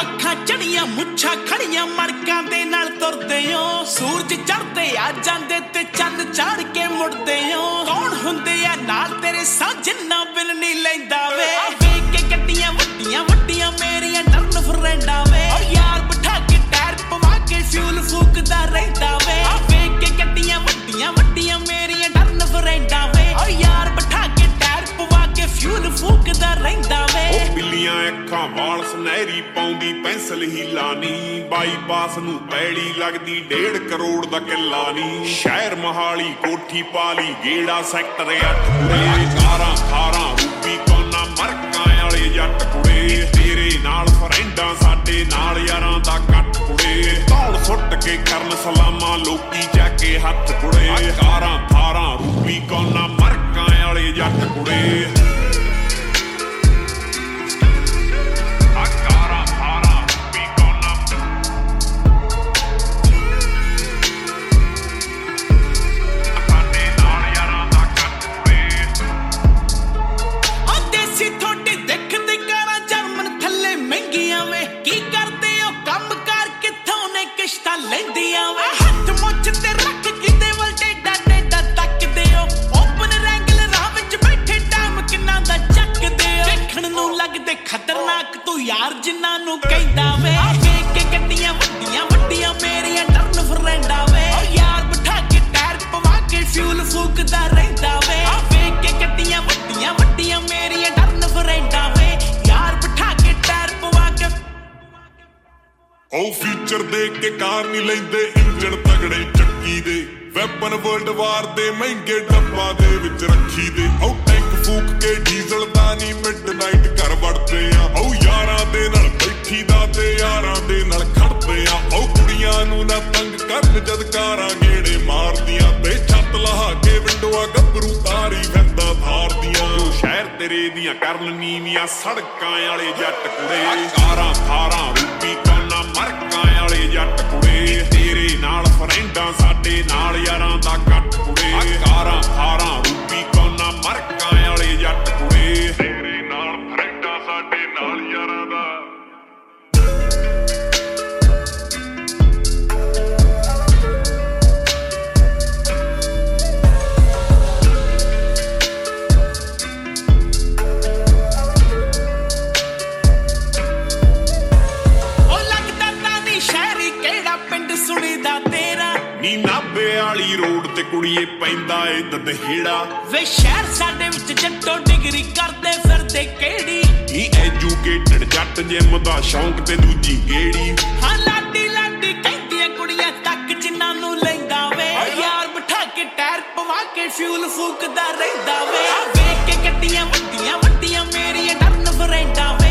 ਅੱਖਾਂ ਚੜੀਆਂ ਮੁੱਛਾਂ ਖੜੀਆਂ ਮੜਕਾਂ ਦੇ ਨਾਲ ਤੁਰਦੇ ਓ ਸੂਰਜ ਚੜ੍ਹਦੇ ਆ ਜਾਂਦੇ ਤੇ ਚੰਨ ਚਾੜ ਕੇ ਮੁੜਦੇ ਓ ਕੌਣ ਹੁੰਦੇ ਆ ਨਾਲ ਤੇਰੇ ਸਾਜਨਾ ਬਿਨ ਨਹੀਂ ਲੈਂਦਾ ਵੇ ਵੇਖ ਕੇ ਗੱਡੀਆਂ ਵੱਡੀਆਂ ਵੱਡੀਆਂ ਮੇਰੀਆਂ ਟਰਨ ਫਰੈਂਡਾਂ ਵੇ ਓ ਯਾਰ ਬਿਠਾ ਕੇ ਟਾਇਰ ਪਵਾ ਕੇ ਫਿਊਲ ਫੂਕਦਾ ਰਹਿੰਦਾ ਵੇ ਵੇਖ ਕੇ ਗੱਡੀਆਂ ਵੱਡੀਆਂ ਵੱਡੀਆਂ ਮੇਰੀਆਂ ਟਰਨ ਫਰੈਂਡਾਂ ਵੇ ਓ ਯਾਰ ਬਿਠਾ ਕੇ ਟਾਇਰ ਪਵਾ ਕੇ ਫਿਊਲ ਫੂਕਦਾ ਰਹਿੰਦਾ ਵੇ ਉਹ ਬਿੱਲੀਆਂ ਅੱਖਾਂ ਵਾਲ ਸੁਨਹਿਰੀ ਪਾਉਂਦੀ ਪੈਨਸਲ ਹੀ ਲਾਨੀ ਬਾਈਪਾਸ ਨੂੰ ਪੈੜੀ ਲੱਗਦੀ 1.5 ਕਰੋੜ ਦਾ ਕਿੱਲਾ ਨੀ ਸ਼ਹਿਰ ਮਹਾਲੀ ਕੋਠੀ ਪਾਲੀ ਗੇੜਾ ਸੈਕਟਰ 8 ਕੁੜੇ ਕਾਰਾਂ ਖਾਰਾਂ ਰੂਪੀ ਕੋਨਾ ਮਰਕਾਂ ਵਾਲੇ ਜੱਟ ਕੁੜੇ ਤੇਰੇ ਨਾਲ ਫਰੈਂਡਾਂ ਸਾਡੇ ਨਾਲ ਯਾਰਾਂ ਦਾ ਕੱਟ ਕੁੜੇ ਧੌਣ ਸੁੱਟ ਕੇ ਕਰਨ ਸਲਾਮਾਂ ਲੋਕੀ ਚੱਕ ਕੇ ਹੱਥ ਕੁੜੇ ਕਾਰਾਂ ਖਾਰਾਂ ਰੂਪੀ ਕੋਨਾ ਮਰਕਾਂ ਵਾਲੇ ਜੱਟ ਕੁੜੇ ਲੈਂਦੀਆਂ ਵੇ ਹੱਥ ਮੁੱਛ ਤੇ ਰੱਖ ਕਿਤੇ ਵੱਲ ਟੇਡਾ ਟੇਡਾ ਤੱਕਦੇ ਓ ਓਪਨ ਰੈਂਗਲ ਰਾਹ ਵਿੱਚ ਬੈਠੇ ਟਾਈਮ ਕਿੰਨਾ ਦਾ ਚੱਕਦੇ ਓ ਦੇਖਣ ਨੂੰ ਲੱਗਦੇ ਖਤਰਨਾਕ ਤੂੰ ਯਾਰ ਜਿੰਨਾਂ ਨੂੰ ਕਹਿੰਦਾ ਵੇ ਵੇਖ ਕੇ ਗੱਡੀਆਂ ਵੱਡੀਆਂ ਵੱਡੀਆਂ ਮੇਰੀਆਂ ਟਰਨ ਫਰੈਂਡਾਂ ਵੇ ਓ ਯਾਰ ਬਿਠਾ ਕੇ ਟਾਇਰ ਪਵਾ ਕੇ ਫਿਊਲ ਫੂਕਦਾ ਰਹਿੰਦਾ ਵੇ ਵੇਖ ਕੇ ਗੱਡੀਆਂ ਵੱਡੀਆਂ ਵੱਡੀਆਂ ਮੇਰੀਆਂ ਟਰਨ ਫਰੈਂਡਾਂ ਵੇ ਯਾਰ ਬਿਠਾ ਕੇ ਟਾਇਰ ਪਵਾ ਕੇ ਉਹ ਫੀਚਰ ਦੇਖ ਕੇ ਕਾਰ ਨਹੀਂ ਲੈਂਦੇ ਇੰਜਣ ਤਗੜੇ ਚੱਕੀ ਦੇ ਵੈਪਨ ਵਰਲਡ ਵਾਰ ਦੇ ਮਹਿੰਗੇ ਡੱਬਾ ਦੇ ਵਿੱਚ ਰੱਖੀ ਦੇ ਉਹ ਟੈਂਕ ਫੂਕ ਕੇ ਡੀਜ਼ਲ ਦਾ ਨਹੀਂ ਮਿਡਨਾਈਟ ਘਰ ਵੜਦੇ ਆ ਉਹ ਯਾਰਾਂ ਦੇ ਨਾਲ ਬੈਠੀ ਦਾ ਤੇ ਯਾਰਾਂ ਦੇ ਨਾਲ ਖੜਦੇ ਆ ਉਹ ਕੁੜੀਆਂ ਨੂੰ ਨਾ ਤੰਗ ਕਰਨ ਜਦ ਕਾਰਾਂ ਗੇੜੇ ਮਾਰਦੀਆਂ ਤੇ ਛੱਤ ਲਹਾ ਕੇ ਵਿੰਡੋਆਂ ਗੱਭਰੂ ਤਾਰੀ ਫਿਰਦਾ ਧਾਰਦੀਆਂ ਸ਼ਹਿਰ ਤੇਰੇ ਦੀਆਂ ਕਰਨ ਨੀਵੀਆਂ ਸੜਕਾਂ ਵਾਲੇ ਜੱਟ ਕੁੜੇ ਕਾਰਾਂ ਥਾਰਾਂ ਰੂਪੀ ਕੋਨਾ ਮਰਕਾਂ ਵਾਲੇ ਜੱਟ ਕੁੜੇ ਤੇਰੇ ਨਾਲ ਫਰੈਂਡਾਂ ਸਾਡੇ ਨਾਲ ਯਾਰਾਂ ਦਾ ਕੱਟ ਕੁੜੇ ਕਾਰਾਂ ਥਾਰਾਂ ਰੂਪੀ ਕੋਨਾ ਮਰਕਾਂ ਵਾਲੇ ਜੱਟ ਕੁੜੇ ਤੇਰੇ ਨਾਲ ਫਰੈਂਡਾਂ ਸਾਡੇ ਨਾਲ ਯਾਰਾਂ ਦਾ ਸੁਣੀਦਾ ਤੇਰਾ ਨੀ ਨਾਭੇ ਵਾਲੀ ਰੋਡ ਤੇ ਕੁੜੀਏ ਪੈਂਦਾ ਏ ਦਦਹੇੜਾ ਵੇ ਸ਼ਹਿਰ ਸਾਡੇ ਵਿੱਚ ਜੱਟੋ ਡਿਗਰੀ ਕਰਦੇ ਫਿਰਦੇ ਕਿਹੜੀ ਨੀ ਐਜੂਕੇਟਡ ਜੱਟ ਜਿਮ ਦਾ ਸ਼ੌਂਕ ਤੇ ਦੂਜੀ ਗੇੜੀ ਹਾਂ ਲਾਡੀ ਲਾਡੀ ਕਹਿੰਦੀਆਂ ਕੁੜੀਆਂ ਤੱਕ ਜਿੰਨਾਂ ਨੂੰ ਲੈਂਦਾ ਵੇ ਯਾਰ ਬਿਠਾ ਕੇ ਟਾਇਰ ਪਵਾ ਕੇ ਫਿਊਲ ਫੂਕਦਾ ਰਹਿੰਦਾ ਵੇ ਵੇਖ ਕੇ ਗੱਡੀਆਂ ਵੱਡੀਆਂ ਵੱਡੀਆਂ ਮੇਰੀਆਂ ਟਰਨ ਫਰੈਂਡਾਂ